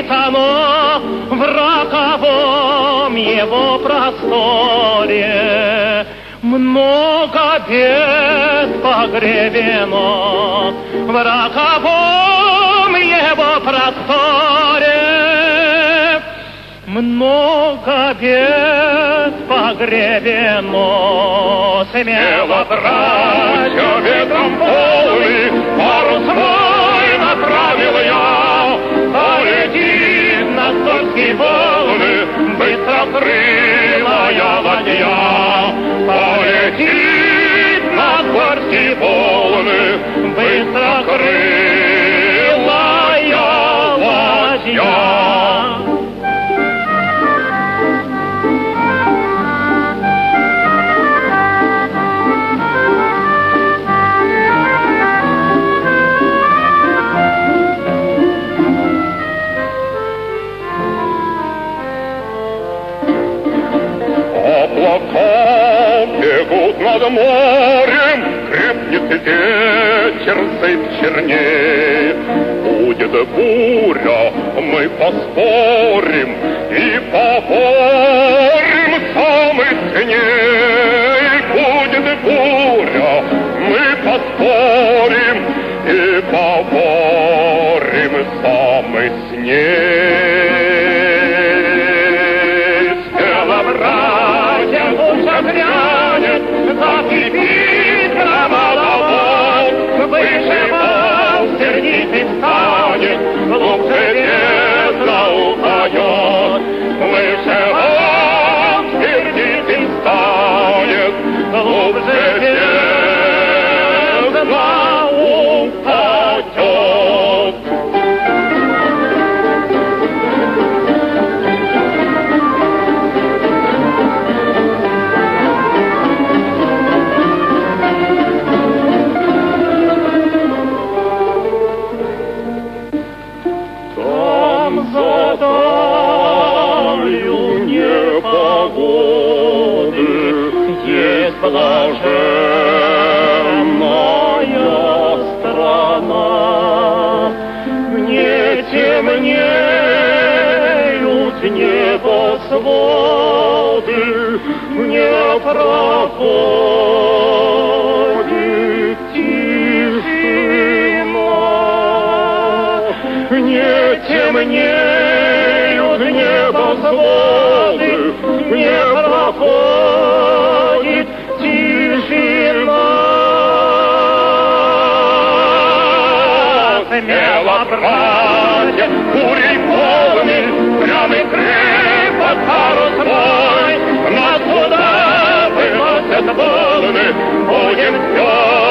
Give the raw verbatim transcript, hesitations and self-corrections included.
оно в роковом его просторе. Много бед погребено в роковом его просторе. Много бед погребено. Смело, братья, ветром полный парус мой направил я. Полетит на стольские волны быстрокрылая ладья. Полетит на стольские волны быстрокрылая ладья. Облака бегут над морем, крепнет ветер, сыпь чернеет. Будет буря, мы поспорим и поборем самый сильней. Будет буря, мы поспорим и поборем самый сильней. Грянет, закипит громовод, выше волн сердитый станет, глубже бездна упадет. Выше волн сердитый станет, глубже бездна упадет. Блаженная страна, не темнеют небосводы, не проходит тишина, не темнеют небосводы, не проходит тишина. Смело, братья, бурей полны, прямый крепок парус мой, нас туда выносят волны, будем все